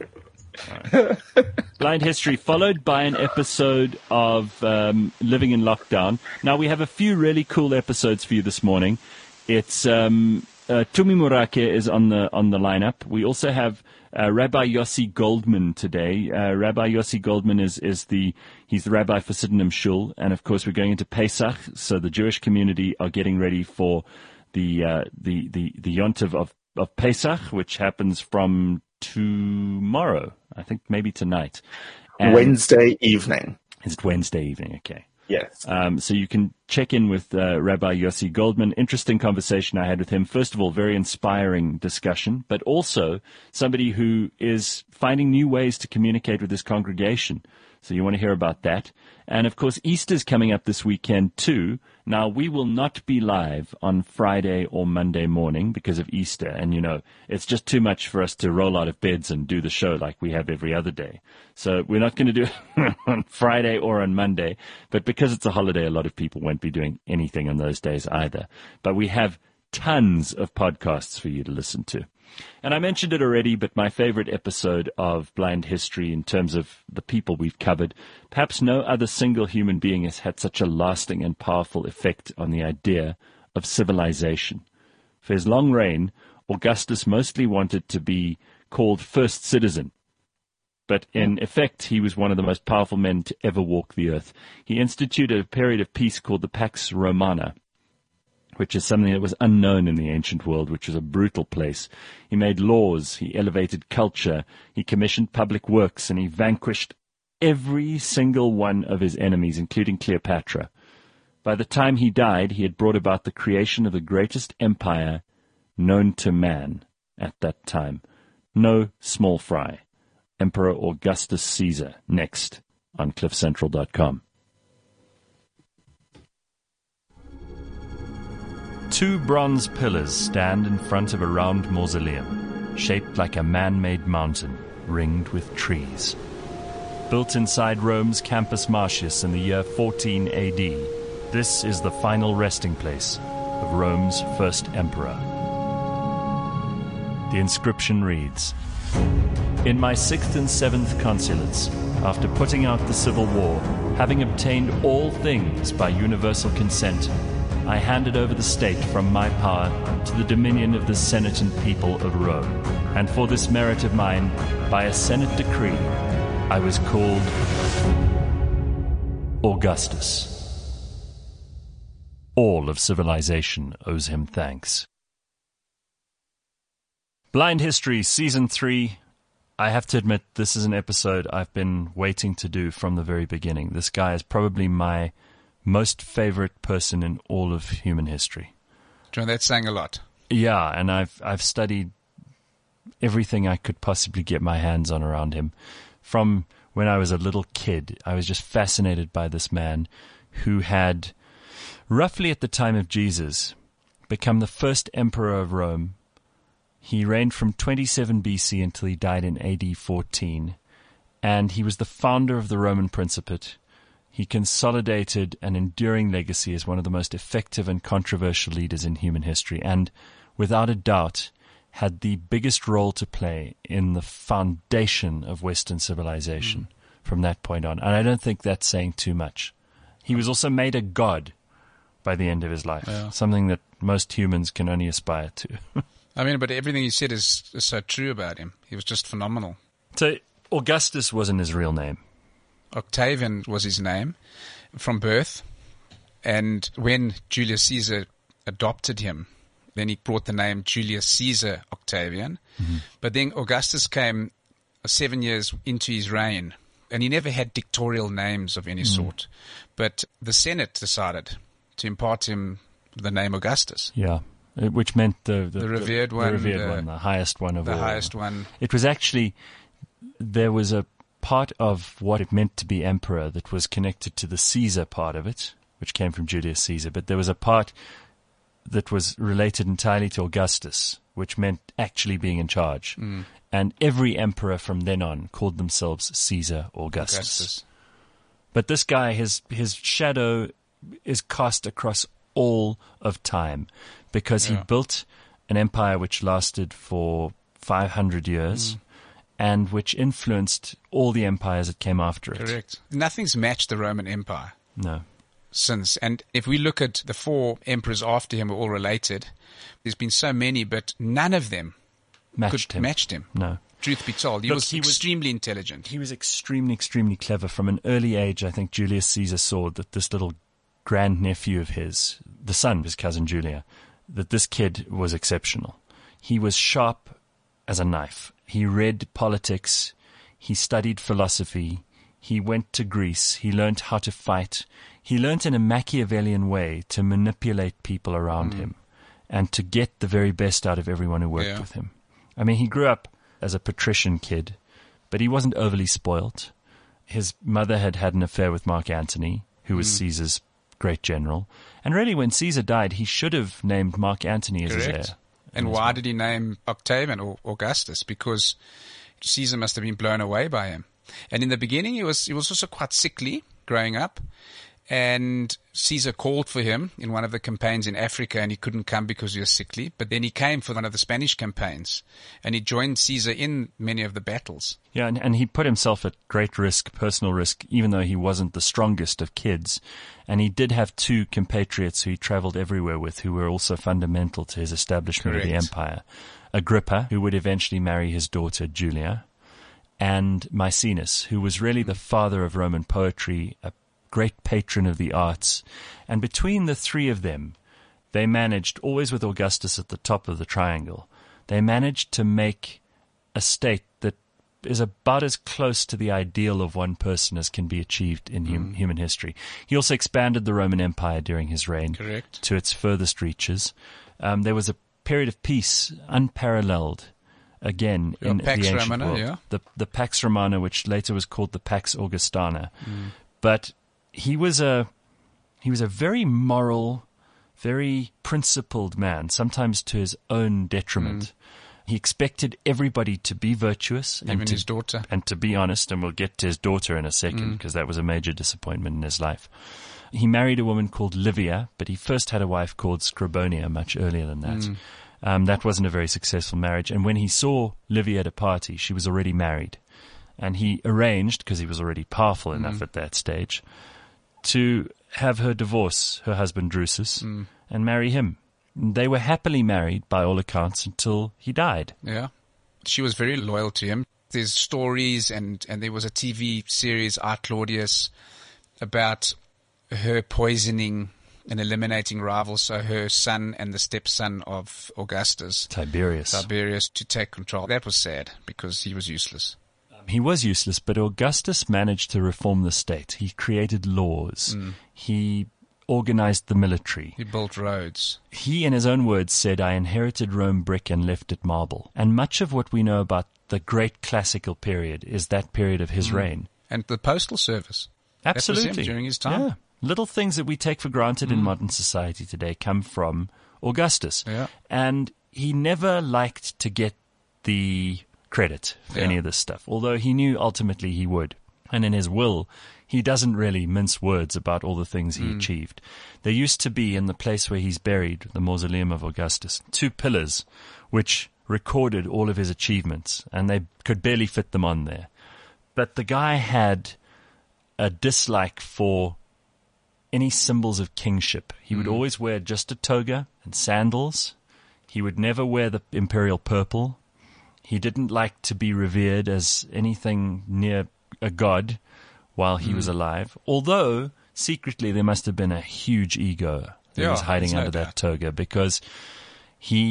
Right. Blind History, followed by an episode of Living in Lockdown. Now, we have a few really cool episodes for you this morning. It's Tumi Morake is on the lineup. We also have Rabbi Yossi Goldman today. Rabbi Yossi Goldman he's the rabbi for Sydenham Shul, and of course we're going into Pesach, so the Jewish community are getting ready for the Yontiv of Pesach, which happens from tomorrow, I think maybe tonight. And Wednesday evening. Is it Wednesday evening? Okay. Yes. So you can check in with Rabbi Yossi Goldman. Interesting conversation I had with him. First of all, very inspiring discussion, but also somebody who is finding new ways to communicate with his congregation. So you want to hear about that. And, of course, Easter's coming up this weekend, too. Now, we will not be live on Friday or Monday morning because of Easter. And, it's just too much for us to roll out of beds and do the show like we have every other day. So we're not going to do it on Friday or on Monday. But because it's a holiday, a lot of people won't be doing anything on those days either. But we have tons of podcasts for you to listen to. And I mentioned it already, but my favorite episode of Blind History in terms of the people we've covered, perhaps no other single human being has had such a lasting and powerful effect on the idea of civilization. For his long reign, Augustus mostly wanted to be called first citizen. But in effect, he was one of the most powerful men to ever walk the earth. He instituted a period of peace called the Pax Romana, which is something that was unknown in the ancient world, which was a brutal place. He made laws, he elevated culture, he commissioned public works, and he vanquished every single one of his enemies, including Cleopatra. By the time he died, he had brought about the creation of the greatest empire known to man at that time. No small fry. Emperor Augustus Caesar, next on CliffCentral.com. Two bronze pillars stand in front of a round mausoleum, shaped like a man-made mountain, ringed with trees. Built inside Rome's Campus Martius in the year 14 AD, this is the final resting place of Rome's first emperor. The inscription reads, "In my 6th and 7th consulates, after putting out the civil war, having obtained all things by universal consent, I handed over the state from my power to the dominion of the Senate and people of Rome. And for this merit of mine, by a Senate decree, I was called Augustus. All of civilization owes him thanks." Blind History, Season 3. I have to admit, this is an episode I've been waiting to do from the very beginning. This guy is probably my most favorite person in all of human history. John, that's saying a lot. Yeah, and I've studied everything I could possibly get my hands on around him. From when I was a little kid, I was just fascinated by this man who had, roughly at the time of Jesus, become the first emperor of Rome. He reigned from 27 BC until he died in AD 14, and he was the founder of the Roman Principate. He consolidated an enduring legacy as one of the most effective and controversial leaders in human history, and without a doubt had the biggest role to play in the foundation of Western civilization from that point on. And I don't think that's saying too much. He was also made a god by the end of his life, something that most humans can only aspire to. I mean, but everything he said is so true about him. He was just phenomenal. So Augustus wasn't his real name. Octavian was his name from birth. And when Julius Caesar adopted him, then he brought the name Julius Caesar Octavian. Mm-hmm. But then Augustus came 7 years into his reign And he never had dictatorial names of any sort. But the Senate decided to impart him the name Augustus. Yeah. Which meant the revered one. The revered one, the highest one of all. The highest one. It was actually, there was a part of what it meant to be emperor that was connected to the Caesar part of it, which came from Julius Caesar. But there was a part that was related entirely to Augustus, which meant actually being in charge. And every emperor from then on called themselves Caesar Augustus. But this guy, his shadow is cast across all of time, because he built an empire which lasted for 500 years and which influenced all the empires that came after it. Correct. Nothing's matched the Roman Empire. No. Since. And if we look at the 4 emperors after him, are all related. There's been so many, but none of them matched him. No. Truth be told, he was extremely intelligent. He was extremely, extremely clever. From an early age, I think Julius Caesar saw that this little grandnephew of his, the son of his cousin Julia, that this kid was exceptional. He was sharp as a knife. He read politics. He studied philosophy. He went to Greece. He learned how to fight. He learned in a Machiavellian way to manipulate people around him and to get the very best out of everyone who worked with him. I mean, he grew up as a patrician kid, but he wasn't overly spoilt. His mother had had an affair with Mark Antony, who was Caesar's great general. And really, when Caesar died, he should have named Mark Antony as his heir. And why did he name Octavian or Augustus? Because Caesar must have been blown away by him. And in the beginning, he was also quite sickly growing up. And Caesar called for him in one of the campaigns in Africa, and he couldn't come because he was sickly. But then he came for one of the Spanish campaigns, and he joined Caesar in many of the battles. Yeah, and he put himself at great risk, personal risk, even though he wasn't the strongest of kids. And he did have 2 compatriots who he traveled everywhere with, who were also fundamental to his establishment of the empire. Agrippa, who would eventually marry his daughter Julia, and Maecenas, who was really the father of Roman poetry, a great patron of the arts. And between the 3 of them, they managed, always with Augustus at the top of the triangle, they managed to make a state that is about as close to the ideal of one person as can be achieved in human history. He also expanded the Roman Empire during his reign to its furthest reaches. There was a period of peace unparalleled, again, in the ancient world. The Pax Romana, which later was called the Pax Augustana. But he was a very moral, very principled man, sometimes to his own detriment. He expected everybody to be virtuous. Even his daughter. And to be honest, and we'll get to his daughter in a second, because that was a major disappointment in his life. He married a woman called Livia, but he first had a wife called Scribonia much earlier than that. That wasn't a very successful marriage. And when he saw Livia at a party, she was already married. And he arranged, because he was already powerful enough at that stage, to have her divorce her husband Drusus and marry him. They were happily married, by all accounts, until he died. Yeah. She was very loyal to him. There's stories, and there was a TV series, I, Claudius, about her poisoning and eliminating rivals, so her son and the stepson of Augustus, Tiberius, to take control. That was sad, because he was useless. He was useless, but Augustus managed to reform the state. He created laws. He organized the military. He built roads. He, in his own words, said, "I inherited Rome brick and left it marble." And much of what we know about the great classical period is that period of his reign. And the postal service. Absolutely. That was him during his time. Yeah. Little things that we take for granted in modern society today come from Augustus. Yeah. And he never liked to get the credit for any of this stuff, although he knew ultimately he would. And in his will, he doesn't really mince words about all the things he achieved. There used to be, in the place where he's buried, the mausoleum of Augustus, 2 pillars which recorded all of his achievements, and they could barely fit them on there. But the guy had a dislike for any symbols of kingship. He would always wear just a toga and sandals. He would never wear the imperial purple. He didn't like to be revered as anything near a god while he was alive, although secretly there must have been a huge ego that was hiding under that toga, because he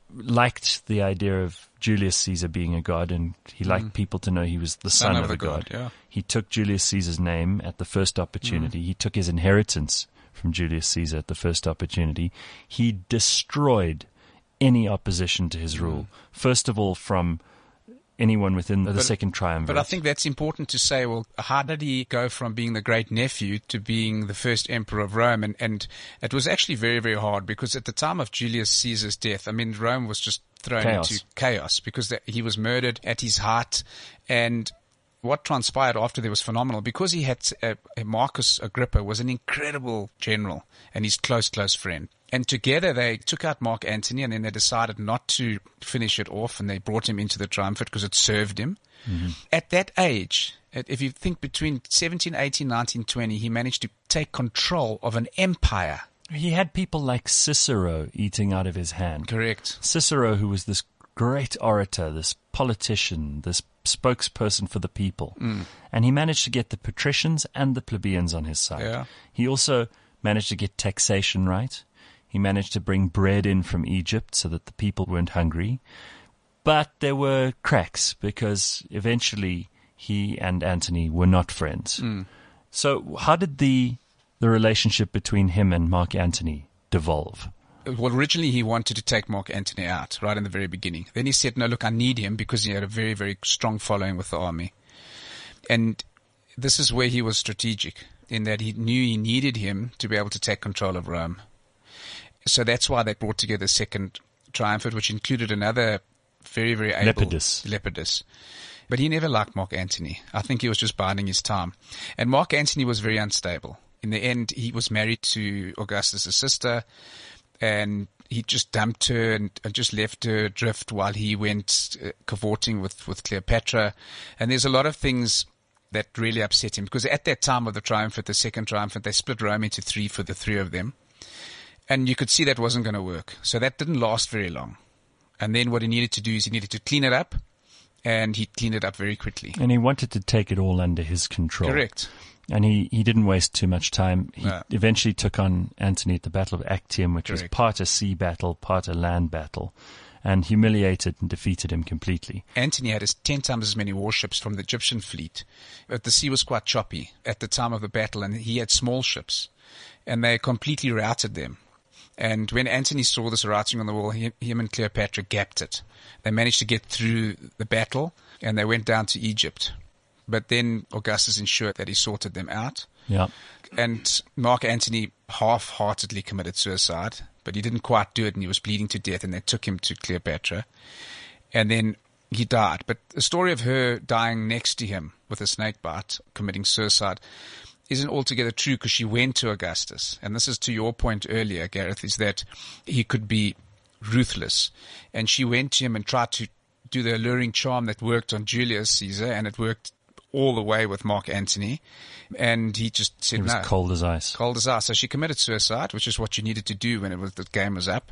liked the idea of Julius Caesar being a god, and he liked people to know he was the son of a god. Yeah. He took Julius Caesar's name at the first opportunity. He took his inheritance from Julius Caesar at the first opportunity. He destroyed any opposition to his rule. First of all, from anyone within the second triumvirate. But I think that's important to say, well, how did he go from being the great nephew to being the first emperor of Rome? And it was actually very, very hard, because at the time of Julius Caesar's death, I mean, Rome was just thrown into chaos because he was murdered at his height. And what transpired after there was phenomenal, because he had Marcus Agrippa was an incredible general and his close friend. And together they took out Mark Antony, and then they decided not to finish it off, and they brought him into the triumvirate because it served him. Mm-hmm. At that age, if you think between 17, 18, 19, 20, he managed to take control of an empire. He had people like Cicero eating out of his hand. Correct. Cicero, who was this great orator, this politician, this spokesperson for the people. And he managed to get the patricians and the plebeians on his side. Yeah. He also managed to get taxation right. He managed to bring bread in from Egypt so that the people weren't hungry. But there were cracks, because eventually he and Antony were not friends. So how did the relationship between him and Mark Antony devolve? Well, originally he wanted to take Mark Antony out right in the very beginning. Then he said, no, look, I need him, because he had a very, very strong following with the army. And this is where he was strategic, in that he knew he needed him to be able to take control of Rome. So that's why they brought together the second triumvirate, which included another very, very able Lepidus. But he never liked Mark Antony. I think he was just biding his time. And Mark Antony was very unstable. In the end, he was married to Augustus' sister, and he just dumped her and just left her adrift while he went cavorting with Cleopatra. And there's a lot of things that really upset him, because at that time of the triumvirate, the second triumvirate, they split Rome into three for the three of them. And you could see that wasn't going to work. So that didn't last very long. And then what he needed to do is he needed to clean it up, and he cleaned it up very quickly. And he wanted to take it all under his control. Correct. And he didn't waste too much time. He eventually took on Antony at the Battle of Actium, which was part a sea battle, part a land battle, and humiliated and defeated him completely. Antony had 10 times as many warships from the Egyptian fleet. But the sea was quite choppy at the time of the battle, and he had small ships, and they completely routed them. And when Antony saw this writing on the wall, him and Cleopatra gapped it. They managed to get through the battle, and they went down to Egypt. But then Augustus ensured that he sorted them out. Yeah. And Mark Antony half-heartedly committed suicide, but he didn't quite do it, and he was bleeding to death, and they took him to Cleopatra. And then he died. But the story of her dying next to him with a snake bite, committing suicide, isn't altogether true, because she went to Augustus. And this is to your point earlier, Gareth, is that he could be ruthless. And she went to him and tried to do the alluring charm that worked on Julius Caesar, and it worked all the way with Mark Antony. And he just said no. He was cold as ice. Cold as ice. So she committed suicide, which is what you needed to do when the game was up.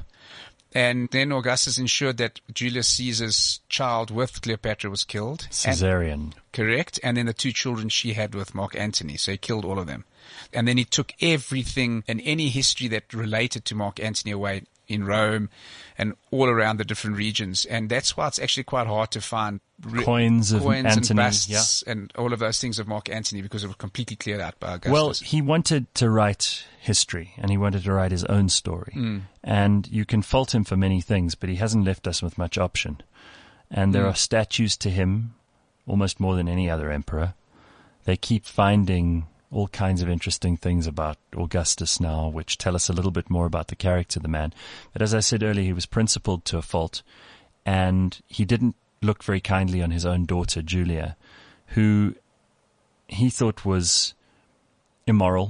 And then Augustus ensured that Julius Caesar's child with Cleopatra was killed. Caesarion. Correct. And then the two children she had with Mark Antony. So he killed all of them. And then he took everything and any history that related to Mark Antony away in Rome and all around the different regions. And that's why it's actually quite hard to find coins Antony, and busts and all of those things of Mark Antony, because it was completely cleared out by Augustus. Well, he wanted to write history, and he wanted to write his own story. And you can fault him for many things, but he hasn't left us with much option. And there are statues to him, almost more than any other emperor. They keep finding all kinds of interesting things about Augustus now, which tell us a little bit more about the character of the man. But as I said earlier, he was principled to a fault, and he didn't look very kindly on his own daughter, Julia, who he thought was immoral.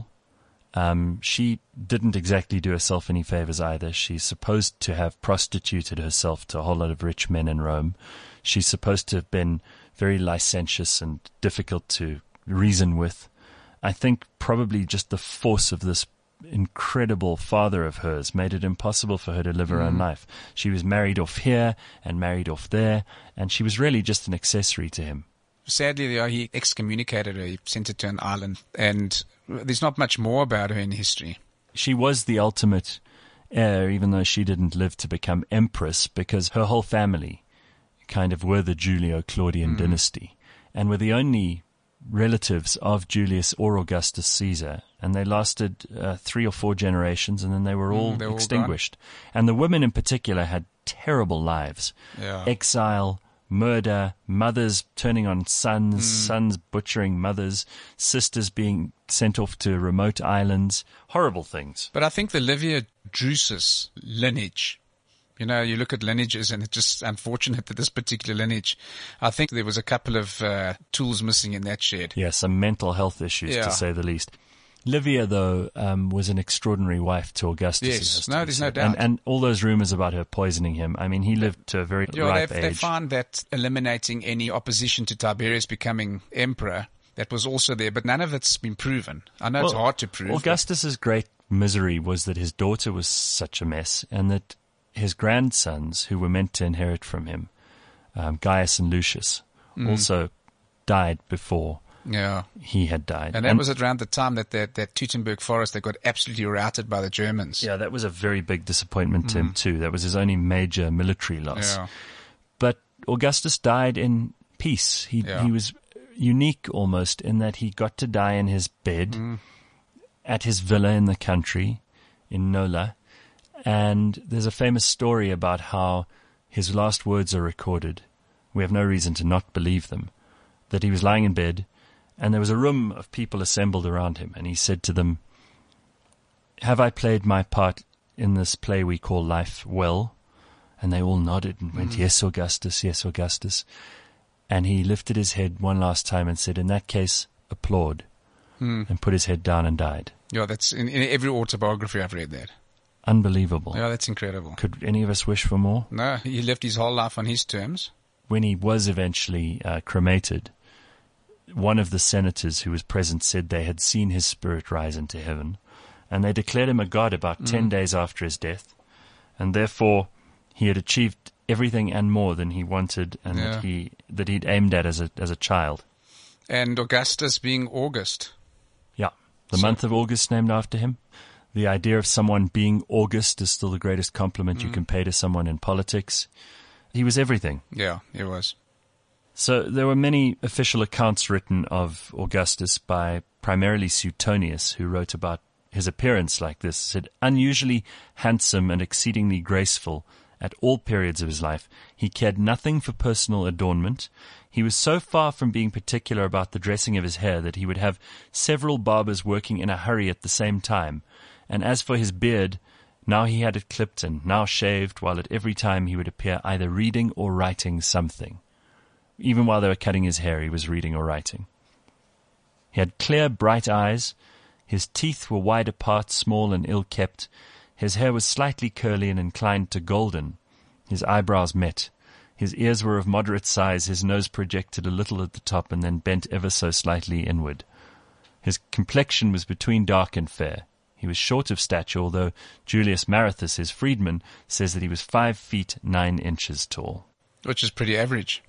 She didn't exactly do herself any favors either. She's supposed to have prostituted herself to a whole lot of rich men in Rome. She's supposed to have been very licentious and difficult to reason with. I think probably just the force of this incredible father of hers made it impossible for her to live her own life. She was married off here and married off there, and she was really just an accessory to him. Sadly, he excommunicated her. He sent her to an island, and there's not much more about her in history. She was the ultimate heir, even though she didn't live to become empress, because her whole family kind of were the Julio-Claudian dynasty and were the only relatives of Julius or Augustus Caesar. And they lasted 3 or 4 generations, and then they were all extinguished. And the women in particular had terrible lives. Yeah. Exile, murder, mothers turning on sons, sons butchering mothers, sisters being sent off to remote islands, horrible things. But I think the Livia Drusus lineage, you know, you look at lineages and it's just unfortunate that this particular lineage, I think there was a couple of tools missing in that shed. Yeah, some mental health issues, to say the least. Livia, though, was an extraordinary wife to Augustus. Yes, no, there's no doubt. And all those rumors about her poisoning him, I mean, he lived to a very ripe age. They found that eliminating any opposition to Tiberius becoming emperor, that was also there, but none of it's been proven. I know it's hard to prove. Augustus's great misery was that his daughter was such a mess, and that his grandsons, who were meant to inherit from him, Gaius and Lucius, also died before he had died. And that was around the time that Teutoburg forest, they got absolutely routed by the Germans. Yeah, that was a very big disappointment to him too. That was his only major military loss. Yeah. But Augustus died in peace. He was unique almost in that he got to die in his bed at his villa in the country in Nola. And there's a famous story about how his last words are recorded. We have no reason to not believe them. That he was lying in bed, and there was a room of people assembled around him, and he said to them, "Have I played my part in this play we call life well?" And they all nodded and went, "Yes, Augustus, yes, Augustus." And he lifted his head one last time and said, "In that case, applaud," and put his head down and died. Yeah, that's in every autobiography I've read that. Unbelievable. Yeah, that's incredible. Could any of us wish for more? No, he lived his whole life on his terms. When he was eventually cremated, one of the senators who was present said they had seen his spirit rise into heaven, and they declared him a god about 10 days after his death, and therefore he had achieved everything and more than he wanted and that he'd aimed at as a child. And Augustus being August. Yeah, the month of August named after him. The idea of someone being August is still the greatest compliment you can pay to someone in politics. He was everything. Yeah, he was. So there were many official accounts written of Augustus by primarily Suetonius, who wrote about his appearance like this. Said, unusually handsome and exceedingly graceful at all periods of his life. He cared nothing for personal adornment. He was so far from being particular about the dressing of his hair that he would have several barbers working in a hurry at the same time. And as for his beard, now he had it clipped and now shaved, while at every time he would appear either reading or writing something. Even while they were cutting his hair, he was reading or writing. He had clear, bright eyes. His teeth were wide apart, small and ill-kept. His hair was slightly curly and inclined to golden. His eyebrows met. His ears were of moderate size. His nose projected a little at the top and then bent ever so slightly inward. His complexion was between dark and fair. He was short of stature, although Julius Marathus, his freedman, says that he was 5 feet 9 inches tall. Which is pretty average.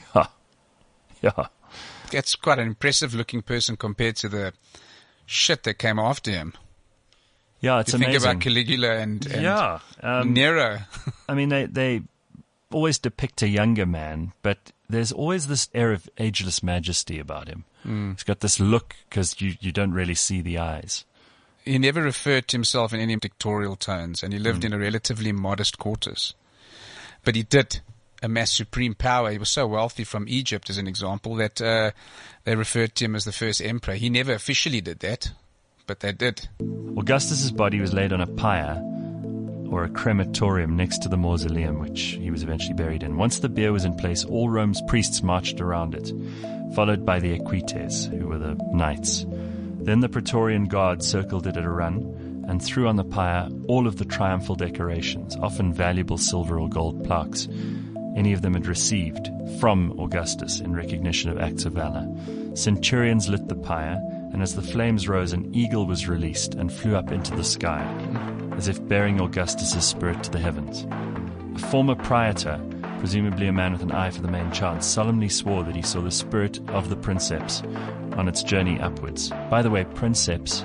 Yeah. That's quite an impressive-looking person compared to the shit that came after him. Yeah, it's amazing. Think about Caligula and Nero. I mean, they always depict a younger man, but there's always this air of ageless majesty about him. He's got this look because you don't really see the eyes. He never referred to himself in any dictatorial tones, and he lived in a relatively modest quarters. But he did amass supreme power. He was so wealthy from Egypt, as an example, that they referred to him as the first emperor. He never officially did that, but they did. Augustus's body was laid on a pyre, or a crematorium, next to the mausoleum, which he was eventually buried in. Once the bier was in place, all Rome's priests marched around it, followed by the equites, who were the knights. Then the Praetorian Guard circled it at a run and threw on the pyre all of the triumphal decorations, often valuable silver or gold plaques any of them had received from Augustus in recognition of acts of valor. Centurions lit the pyre, and as the flames rose, an eagle was released and flew up into the sky, as if bearing Augustus's spirit to the heavens. A former praetor, presumably a man with an eye for the main chance, solemnly swore that he saw the spirit of the princeps on its journey upwards. By the way, princeps,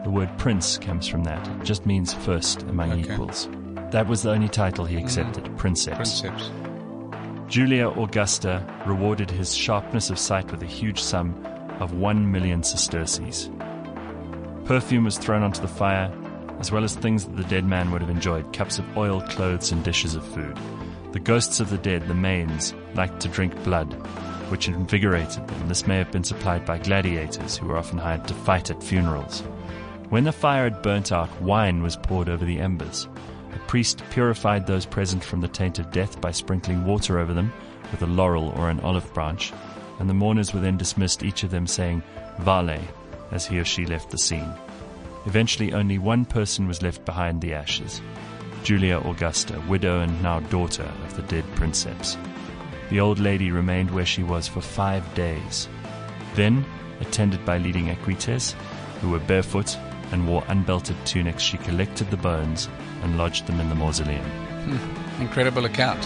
The word prince comes from that. It just means first among equals. That was the only title he accepted, princeps. Julia Augusta rewarded his sharpness of sight with a huge sum of 1 million sesterces. Perfume was thrown onto the fire, as well as things that the dead man would have enjoyed, cups of oil, clothes, and dishes of food. The ghosts of the dead, the Manes, liked to drink blood, which invigorated them. This may have been supplied by gladiators who were often hired to fight at funerals. When the fire had burnt out, wine was poured over the embers. A priest purified those present from the taint of death by sprinkling water over them with a laurel or an olive branch, and the mourners were then dismissed, each of them saying Vale as he or she left the scene. Eventually only one person was left behind the ashes, Julia Augusta, widow and now daughter of the dead princeps. The old lady remained where she was for 5 days. Then, attended by leading equites, who were barefoot and wore unbelted tunics, she collected the bones and lodged them in the mausoleum. Incredible account.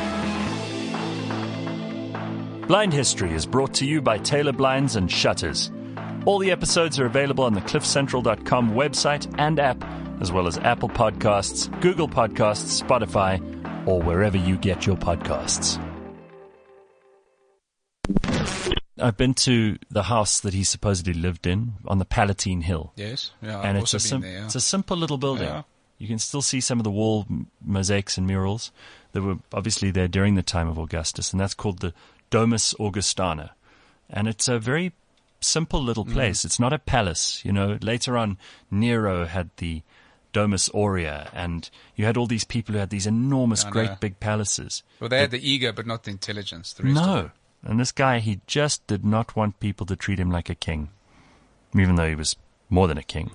Blind History is brought to you by Taylor Blinds and Shutters. All the episodes are available on the cliffcentral.com website and app, as well as Apple Podcasts, Google Podcasts, Spotify, or wherever you get your podcasts. I've been to the house that he supposedly lived in on the Palatine Hill. Yes, yeah, and I've it's also been there. Yeah. It's a simple little building. Yeah. You can still see some of the wall mosaics and murals that were obviously there during the time of Augustus, and that's called the Domus Augustana. And it's a very simple little place. It's not a palace. You know, later on, Nero had the Domus Aurea, and you had all these people who had these enormous, great big palaces. Well, they had the ego, but not the intelligence. The rest of it. And this guy, he just did not want people to treat him like a king, even though he was more than a king.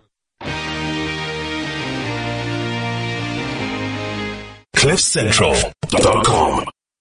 CliffCentral.com